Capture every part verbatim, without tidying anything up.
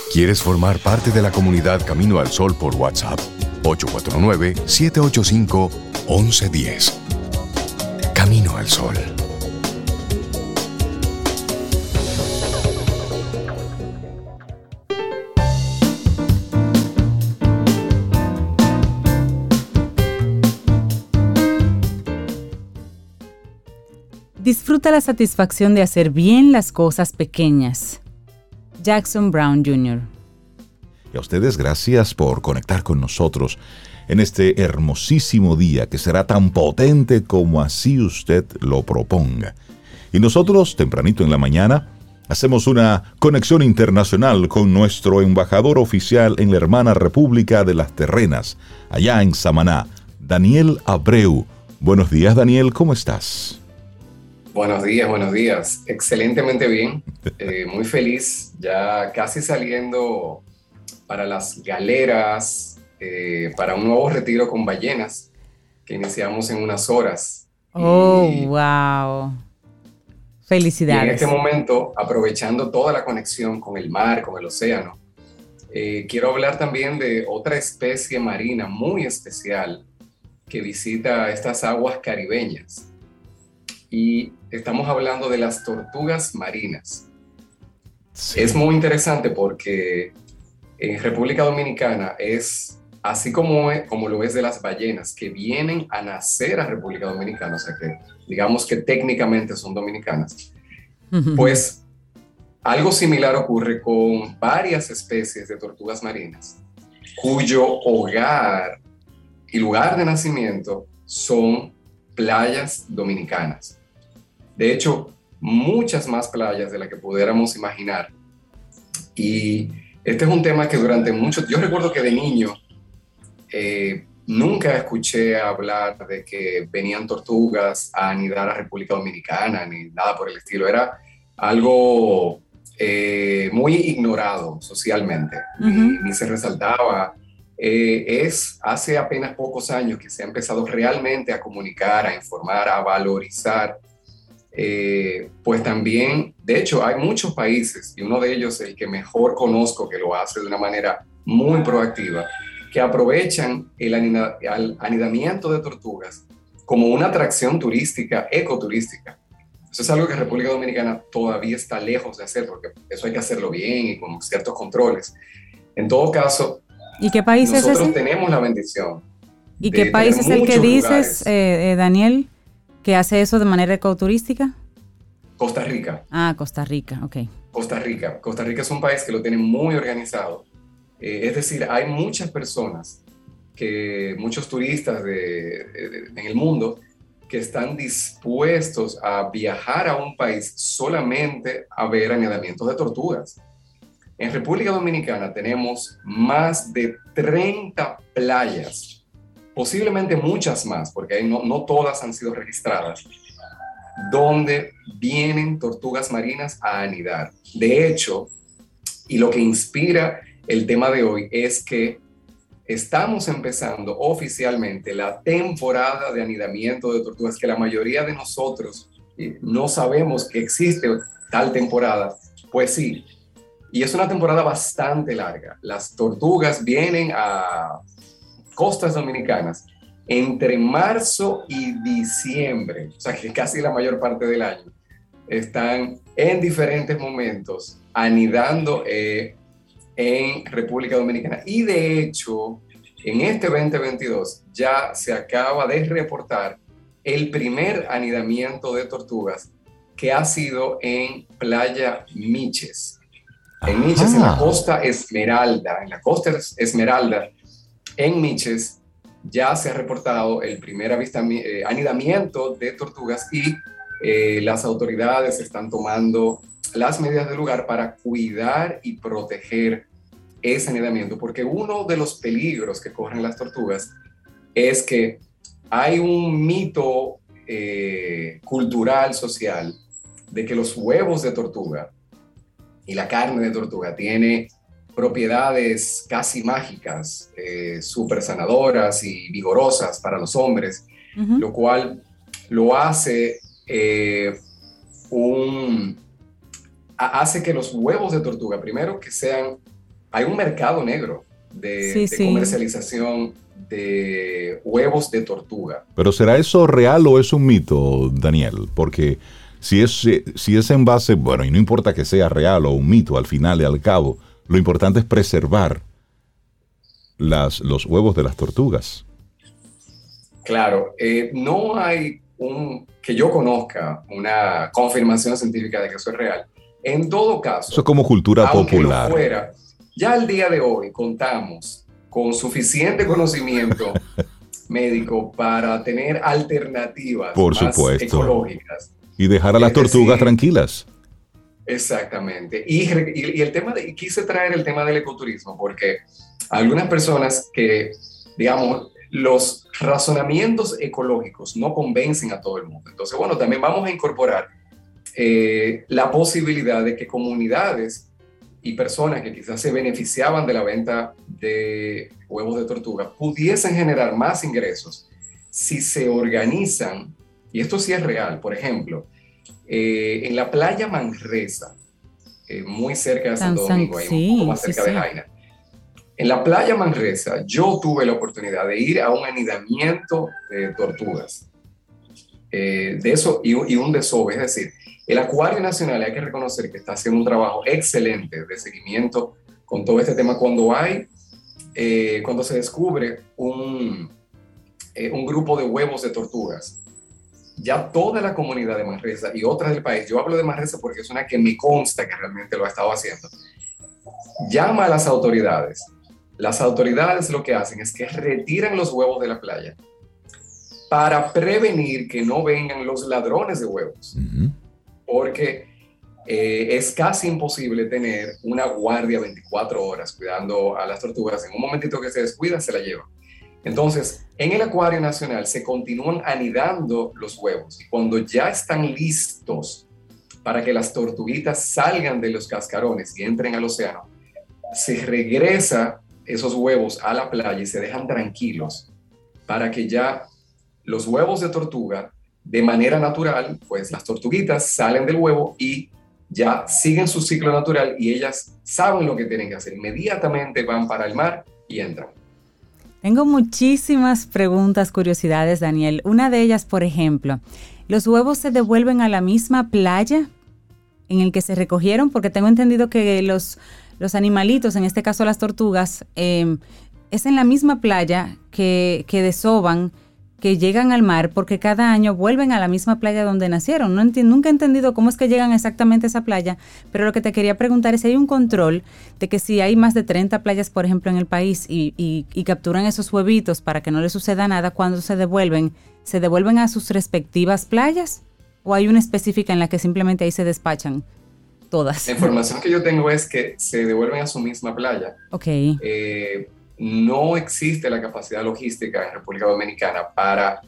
¿Quieres formar parte de la comunidad Camino al Sol por WhatsApp? ocho cuatro nueve, siete ocho cinco, uno uno uno cero. Camino al Sol. Disfruta la satisfacción de hacer bien las cosas pequeñas. Jackson Brown junior Y a ustedes gracias por conectar con nosotros en este hermosísimo día que será tan potente como así usted lo proponga. Y nosotros, tempranito en la mañana, hacemos una conexión internacional con nuestro embajador oficial en la hermana República de las Terrenas, allá en Samaná, Daniel Abreu. Buenos días, Daniel, ¿cómo estás? Buenos días, buenos días. Excelentemente bien, eh, muy feliz, ya casi saliendo para las galeras, eh, para un nuevo retiro con ballenas que iniciamos en unas horas. Oh, y, wow. Felicidades. Y en este momento, aprovechando toda la conexión con el mar, con el océano, eh, quiero hablar también de otra especie marina muy especial que visita estas aguas caribeñas. Y estamos hablando de las tortugas marinas. Sí. Es muy interesante porque en República Dominicana es así como, es, como lo es de las ballenas que vienen a nacer a República Dominicana, o sea que digamos que técnicamente son dominicanas. Uh-huh. Pues algo similar ocurre con varias especies de tortugas marinas cuyo hogar y lugar de nacimiento son playas dominicanas. De hecho, muchas más playas de las que pudiéramos imaginar. Y este es un tema que durante mucho... Yo recuerdo que de niño eh, nunca escuché hablar de que venían tortugas a anidar a República Dominicana, ni nada por el estilo. Era algo eh, muy ignorado socialmente. Uh-huh. Ni, ni se resaltaba. Eh, es hace apenas pocos años que se ha empezado realmente a comunicar, a informar, a valorizar. Eh, pues también, de hecho, hay muchos países, y uno de ellos, el que mejor conozco, que lo hace de una manera muy proactiva, que aprovechan el, anida, el anidamiento de tortugas como una atracción turística, ecoturística. Eso es algo que República Dominicana todavía está lejos de hacer, porque eso hay que hacerlo bien y con ciertos controles. En todo caso, ¿y qué país nosotros es ese? tenemos la bendición. ¿Y qué país es el que dices, eh, eh, Daniel, que hace eso de manera ecoturística? Costa Rica. Ah, Costa Rica, ok. Costa Rica. Costa Rica es un país que lo tiene muy organizado. Eh, es decir, hay muchas personas, que, muchos turistas de, de, de, en el mundo que están dispuestos a viajar a un país solamente a ver anidamientos de tortugas. En República Dominicana tenemos más de treinta playas, posiblemente muchas más, porque no, no todas han sido registradas, donde vienen tortugas marinas a anidar. De hecho, y lo que inspira el tema de hoy es que estamos empezando oficialmente la temporada de anidamiento de tortugas, que la mayoría de nosotros no sabemos que existe tal temporada. Pues sí, y es una temporada bastante larga. Las tortugas vienen a costas dominicanas entre marzo y diciembre, o sea que casi la mayor parte del año están en diferentes momentos anidando eh, en República Dominicana. Y de hecho, en este veinte veintidós ya se acaba de reportar el primer anidamiento de tortugas, que ha sido en Playa Miches. En Miches, en la Costa Esmeralda, en la Costa Esmeralda, en Miches, ya se ha reportado el primer avistamiento, eh, anidamiento de tortugas, y eh, las autoridades están tomando las medidas del lugar para cuidar y proteger ese anidamiento, porque uno de los peligros que corren las tortugas es que hay un mito eh, cultural, social, de que los huevos de tortuga y la carne de tortuga tiene propiedades casi mágicas, eh, súper sanadoras y vigorosas para los hombres, uh-huh. lo cual lo hace eh, un... hace que los huevos de tortuga, primero, que sean hay un mercado negro de, sí, de sí. comercialización de huevos de tortuga. Pero ¿será eso real o es un mito, Daniel? Porque si es, si es en base, bueno, y no importa que sea real o un mito, al final y al cabo, lo importante es preservar las, los huevos de las tortugas. Claro, eh, no hay un, que yo conozca una confirmación científica de que eso es real. En todo caso, eso es como cultura aunque popular. Lo fuera, ya al día de hoy contamos con suficiente conocimiento médico para tener alternativas Por más supuesto. ecológicas. Y dejar a las Es tortugas decir, tranquilas. Exactamente. Y, y, y el tema de, y quise traer el tema del ecoturismo porque algunas personas que, digamos, los razonamientos ecológicos no convencen a todo el mundo. Entonces, bueno, también vamos a incorporar eh, la posibilidad de que comunidades y personas que quizás se beneficiaban de la venta de huevos de tortuga pudiesen generar más ingresos si se organizan, y esto sí es real. Por ejemplo, eh, en la playa Manresa, eh, muy cerca de Santo San, Domingo, ahí sí, un poco más cerca sí, de sí. Jaina. En la playa Manresa, yo tuve la oportunidad de ir a un anidamiento de tortugas, eh, de eso y, y un desove. Es decir, el Acuario Nacional, hay que reconocer que está haciendo un trabajo excelente de seguimiento con todo este tema. Cuando hay, eh, cuando se descubre un, eh, un grupo de huevos de tortugas, ya toda la comunidad de Manresa y otras del país, yo hablo de Manresa porque es una que me consta que realmente lo ha estado haciendo, llama a las autoridades. Las autoridades lo que hacen es que retiran los huevos de la playa para prevenir que no vengan los ladrones de huevos. Uh-huh. Porque eh, es casi imposible tener una guardia veinticuatro horas cuidando a las tortugas. En un momentito que se descuida, se la llevan. Entonces, en el Acuario Nacional se continúan anidando los huevos. Y cuando ya están listos para que las tortuguitas salgan de los cascarones y entren al océano, se regresa esos huevos a la playa y se dejan tranquilos para que ya los huevos de tortuga, de manera natural, pues las tortuguitas salen del huevo y ya siguen su ciclo natural y ellas saben lo que tienen que hacer. Inmediatamente van para el mar y entran. Tengo muchísimas preguntas, curiosidades, Daniel. Una de ellas, por ejemplo, ¿los huevos se devuelven a la misma playa en el que se recogieron? Porque tengo entendido que los... Los animalitos, en este caso las tortugas, eh, es en la misma playa que, que desovan, que llegan al mar, porque cada año vuelven a la misma playa donde nacieron. No enti- nunca he entendido cómo es que llegan exactamente a esa playa, pero lo que te quería preguntar es si hay un control de que si hay más de treinta playas, por ejemplo, en el país y, y, y capturan esos huevitos para que no les suceda nada, cuando se devuelven, ¿se devuelven a sus respectivas playas? ¿O hay una específica en la que simplemente ahí se despachan? Todas. La información que yo tengo es que se devuelven a su misma playa. Ok. Eh, no existe la capacidad logística en República Dominicana para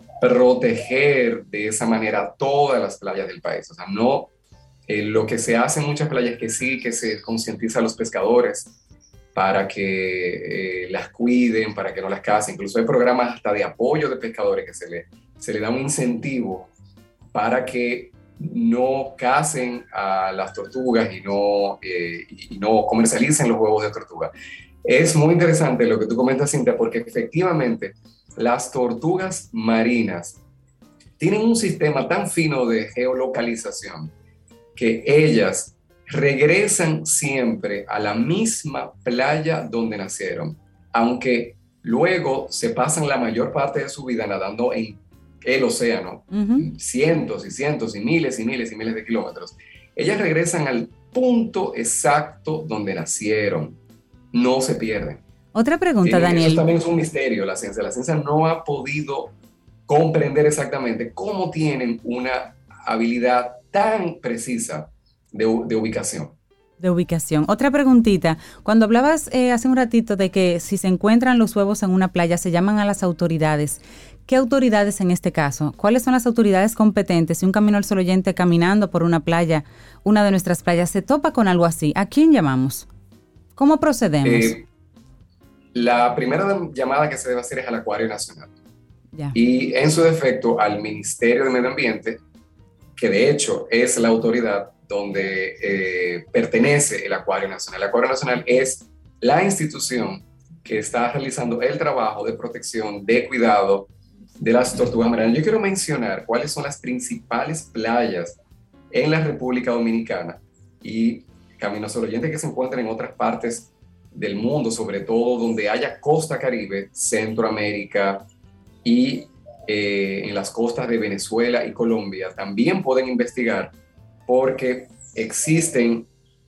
proteger de esa manera todas las playas del país. O sea, no, eh, lo que se hace en muchas playas que sí, que se concientiza a los pescadores para que eh, las cuiden, para que no las casen. Incluso hay programas hasta de apoyo de pescadores que se le, se le da un incentivo para que no cacen a las tortugas y no, eh, y no comercialicen los huevos de tortuga. Es muy interesante lo que tú comentas, Cintia, porque efectivamente las tortugas marinas tienen un sistema tan fino de geolocalización que ellas regresan siempre a la misma playa donde nacieron, aunque luego se pasan la mayor parte de su vida nadando en el océano, uh-huh. cientos y cientos y miles y miles y miles de kilómetros. Ellas regresan al punto exacto donde nacieron, no se pierden. Otra pregunta, Tienen, Daniel. Eso también es un misterio, la ciencia. La ciencia no ha podido comprender exactamente cómo tienen una habilidad tan precisa de, de ubicación. De ubicación. Otra preguntita. Cuando hablabas eh, hace un ratito de que si se encuentran los huevos en una playa, se llaman a las autoridades. ¿Qué autoridades en este caso? ¿Cuáles son las autoridades competentes? Si un Camino al Sol oyente caminando por una playa, una de nuestras playas, se topa con algo así, ¿a quién llamamos? ¿Cómo procedemos? Eh, la primera llamada que se debe hacer es al Acuario Nacional. Ya. Y en su defecto al Ministerio de Medio Ambiente, que de hecho es la autoridad donde eh, pertenece el Acuario Nacional. El Acuario Nacional es la institución que está realizando el trabajo de protección, de cuidado de las tortugas marinas. Yo quiero mencionar cuáles son las principales playas en la República Dominicana y caminos al oyente que se encuentran en otras partes del mundo, sobre todo donde haya costa Caribe, Centroamérica y eh, en las costas de Venezuela y Colombia. También pueden investigar porque existen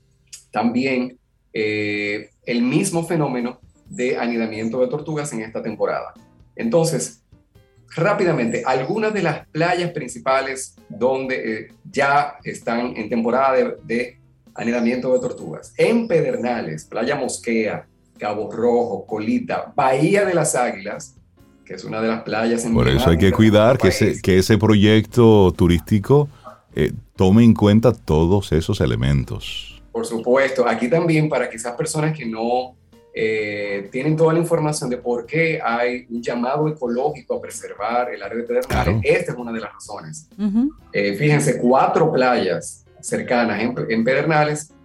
también eh, el mismo fenómeno de anidamiento de tortugas en esta temporada. Entonces, rápidamente, algunas de las playas principales donde eh, ya están en temporada de, de anidamiento de tortugas. En Pedernales, Playa Mosquea, Cabo Rojo, Colita, Bahía de las Águilas, que es una de las playas Por eso hay que cuidar que ese, que ese proyecto turístico eh, tome en cuenta todos esos elementos. Por supuesto, aquí también para quizás personas que no eh, tienen toda la información de por qué hay un llamado ecológico a preservar el área de Pedernales, claro. Esta es una de las razones. Uh-huh. Eh, fíjense, cuatro playas cercanas en, en Pedernales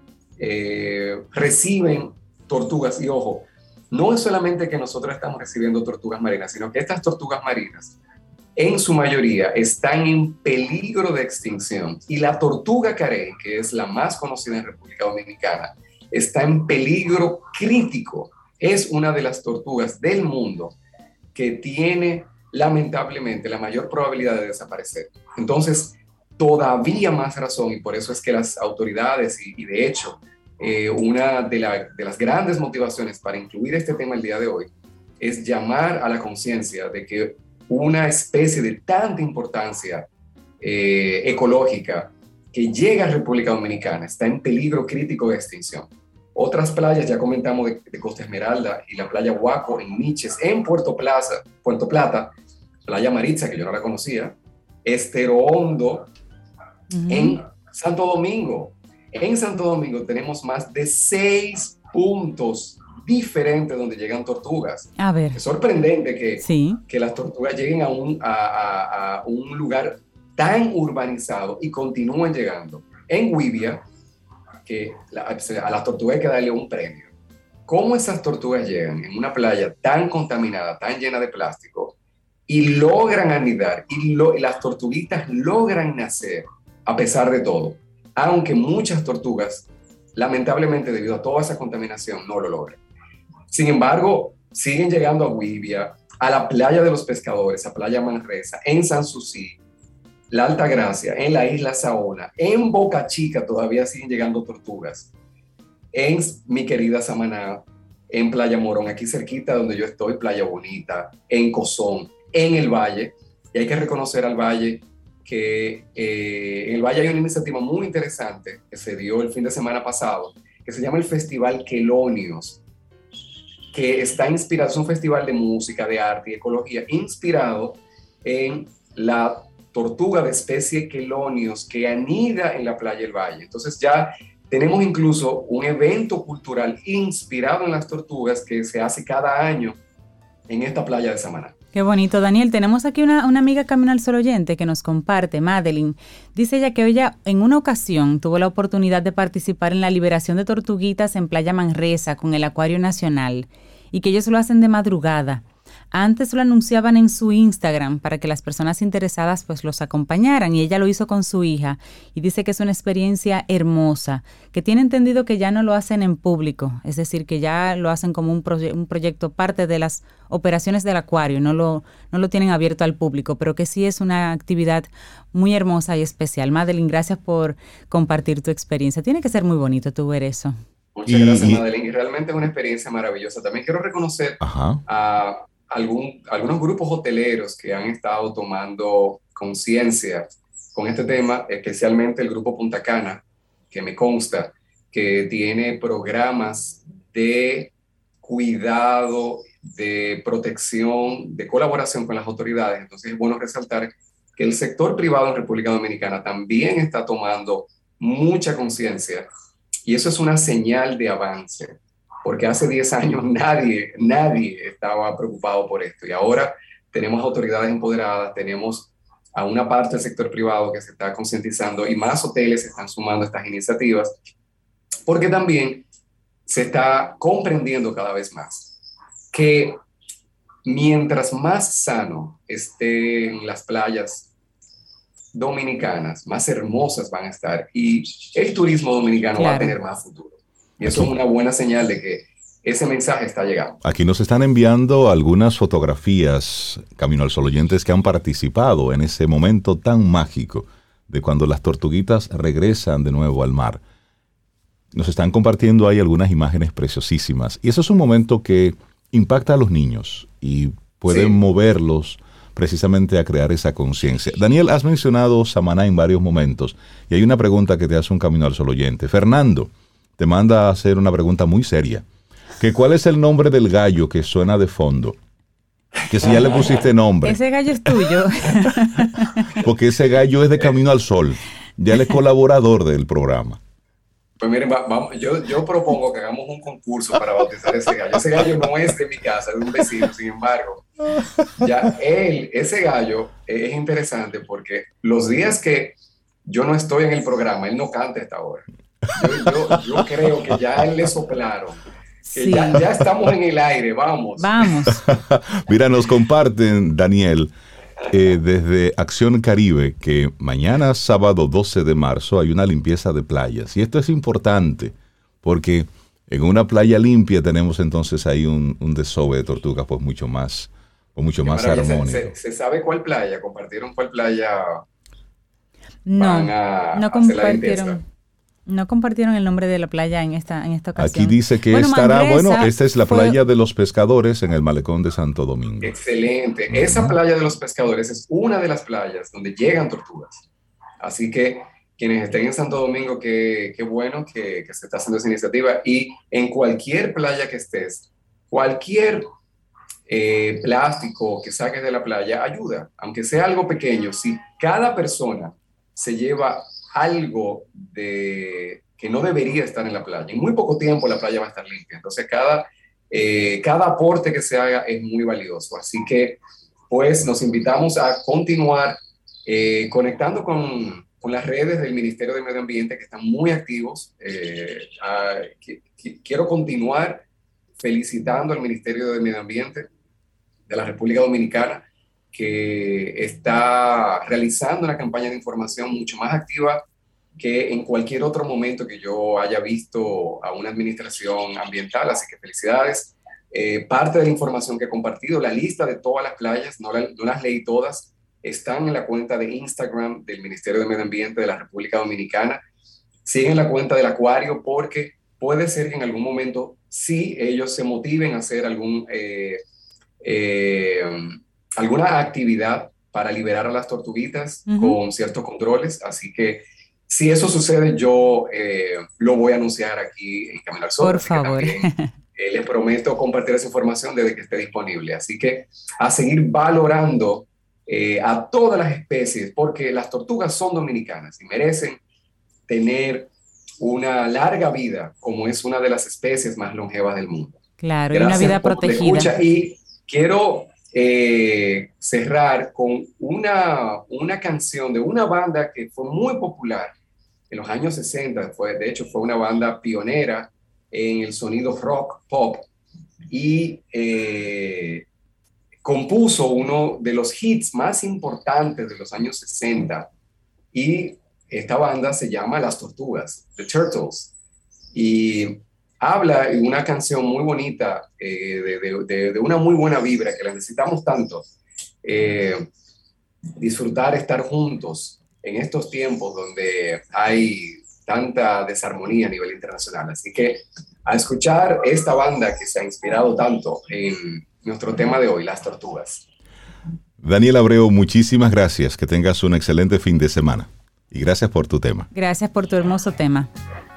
eh, reciben tortugas y ojo, no es solamente que nosotros estamos recibiendo tortugas marinas, sino que estas tortugas marinas en su mayoría están en peligro de extinción y la tortuga carey, que es la más conocida en República Dominicana, está en peligro crítico. Es una de las tortugas del mundo que tiene lamentablemente la mayor probabilidad de desaparecer. Entonces, todavía más razón, y por eso es que las autoridades, y, y de hecho, eh, una de, la, de las grandes motivaciones para incluir este tema el día de hoy es llamar a la conciencia de que una especie de tanta importancia eh, ecológica que llega a República Dominicana está en peligro crítico de extinción. Otras playas, ya comentamos de, de Costa Esmeralda y la playa Huaco en Miches, en Puerto, Plaza, Puerto Plata, Playa Maritza, que yo no la conocía, Estero Hondo, uh-huh. En Santo Domingo. En Santo Domingo tenemos más de seis puntos diferentes donde llegan tortugas. A ver. Es sorprendente que, sí. que las tortugas lleguen a un, a, a, a un lugar tan urbanizado y continúen llegando. En Güibia, que la, a las tortugas hay que darle un premio. ¿Cómo esas tortugas llegan en una playa tan contaminada, tan llena de plástico, y logran anidar, y, lo, y las tortuguitas logran nacer a pesar de todo? Aunque muchas tortugas, lamentablemente debido a toda esa contaminación, no lo logran. Sin embargo, siguen llegando a Güibia, a la playa de los pescadores, a Playa Manresa, en Sanssouci, la Altagracia, en la isla Saona, en Boca Chica todavía siguen llegando tortugas, en mi querida Samaná, en Playa Morón, aquí cerquita donde yo estoy, Playa Bonita, en Cozón, en el Valle, y hay que reconocer al Valle que eh, en el Valle hay una iniciativa muy interesante que se dio el fin de semana pasado, que se llama el Festival Quelonios, que está inspirado, es un festival de música, de arte y ecología, inspirado en la tortuga de especie Quelonios que anida en la playa del Valle. Entonces ya tenemos incluso un evento cultural inspirado en las tortugas que se hace cada año en esta playa de Samaná. Qué bonito, Daniel. Tenemos aquí una, una amiga Camino al Sol oyente que nos comparte, Madeline. Dice ella que ella en una ocasión tuvo la oportunidad de participar en la liberación de tortuguitas en Playa Manresa con el Acuario Nacional y que ellos lo hacen de madrugada. Antes lo anunciaban en su Instagram para que las personas interesadas pues los acompañaran y ella lo hizo con su hija y dice que es una experiencia hermosa, que tiene entendido que ya no lo hacen en público, es decir, que ya lo hacen como un, proye- un proyecto parte de las operaciones del acuario, no lo, no lo tienen abierto al público, pero que sí es una actividad muy hermosa y especial. Madeline, gracias por compartir tu experiencia. Tiene que ser muy bonito tú ver eso. Muchas gracias, Madeline, y realmente es una experiencia maravillosa. También quiero reconocer Ajá. a Algún, algunos grupos hoteleros que han estado tomando conciencia con este tema, especialmente el Grupo Punta Cana, que me consta que tiene programas de cuidado, de protección, de colaboración con las autoridades. Entonces es bueno resaltar que el sector privado en República Dominicana también está tomando mucha conciencia y eso es una señal de avance. Porque hace diez años nadie, nadie estaba preocupado por esto y ahora tenemos autoridades empoderadas, tenemos a una parte del sector privado que se está concientizando y más hoteles se están sumando a estas iniciativas, porque también se está comprendiendo cada vez más que mientras más sano estén las playas dominicanas, más hermosas van a estar y el turismo dominicano claro. va a tener más futuro. Y eso Aquí. es una buena señal de que ese mensaje está llegando. Aquí nos están enviando algunas fotografías, Camino al Sol oyentes, que han participado en ese momento tan mágico de cuando las tortuguitas regresan de nuevo al mar. Nos están compartiendo ahí algunas imágenes preciosísimas. Y eso es un momento que impacta a los niños y pueden sí. moverlos precisamente a crear esa conciencia. Daniel, has mencionado Samaná en varios momentos y hay una pregunta que te hace un Camino al Sol oyente. Fernando te manda a hacer una pregunta muy seria. Que ¿cuál es el nombre del gallo que suena de fondo? Que si ya le pusiste nombre. Ese gallo es tuyo. Porque ese gallo es de Camino al Sol. Ya él es colaborador del programa. Pues miren, vamos, yo, yo propongo que hagamos un concurso para bautizar ese gallo. Ese gallo no es de mi casa, es de un vecino. Sin embargo, ya él, ese gallo es interesante porque los días que yo no estoy en el programa, él no canta a esta hora. Yo, yo, yo creo que ya a él le soplaron. Que sí. ya, ya estamos en el aire, vamos. Vamos. Mira, nos comparten, Daniel, eh, desde Acción Caribe, que mañana, sábado doce de marzo, hay una limpieza de playas. Y esto es importante, porque en una playa limpia tenemos entonces ahí un, un desove de tortugas, pues mucho más, pues mucho más armónico. ¿Se, se, ¿Se sabe cuál playa? ¿Compartieron cuál playa? No, van a, no compartieron. No compartieron el nombre de la playa en esta, en esta ocasión. Aquí dice que bueno, estará, Manresa bueno, esta es la fue... playa de los pescadores en el malecón de Santo Domingo. Excelente. Uh-huh. Esa playa de los pescadores es una de las playas donde llegan tortugas. Así que quienes estén en Santo Domingo, qué, qué bueno que, que se está haciendo esa iniciativa. Y en cualquier playa que estés, cualquier eh, plástico que saques de la playa ayuda. Aunque sea algo pequeño, si cada persona se lleva algo de, que no debería estar en la playa, en muy poco tiempo la playa va a estar limpia. Entonces cada, eh, cada aporte que se haga es muy valioso. Así que pues nos invitamos a continuar eh, conectando con, con las redes del Ministerio de Medio Ambiente que están muy activos. Eh, a, que, que, quiero continuar felicitando al Ministerio de Medio Ambiente de la República Dominicana, que está realizando una campaña de información mucho más activa que en cualquier otro momento que yo haya visto a una administración ambiental, así que felicidades. Eh, parte de la información que he compartido, la lista de todas las playas, no, la, no las leí todas, están en la cuenta de Instagram del Ministerio de Medio Ambiente de la República Dominicana. Siguen la cuenta del acuario porque puede ser que en algún momento sí ellos se motiven a hacer algún... Eh, eh, alguna actividad para liberar a las tortuguitas uh-huh. con ciertos controles, así que si eso sucede yo eh, lo voy a anunciar aquí en Camino al Sol. Por favor. También, eh, les prometo compartir esa información desde que esté disponible, así que a seguir valorando eh, a todas las especies, porque las tortugas son dominicanas y merecen tener una larga vida, como es una de las especies más longevas del mundo. Claro, y una vida protegida. Y quiero Eh, cerrar con una, una canción de una banda que fue muy popular en los años sesenta, fue, de hecho fue una banda pionera en el sonido rock pop y eh, compuso uno de los hits más importantes de los años sesenta y esta banda se llama Las Tortugas, The Turtles, y habla en una canción muy bonita, eh, de, de, de, de una muy buena vibra, que la necesitamos tanto, eh, disfrutar, estar juntos en estos tiempos donde hay tanta desarmonía a nivel internacional. Así que a escuchar esta banda que se ha inspirado tanto en nuestro tema de hoy, Las Tortugas. Daniel Abreu, muchísimas gracias, que tengas un excelente fin de semana y gracias por tu tema. Gracias por tu hermoso tema.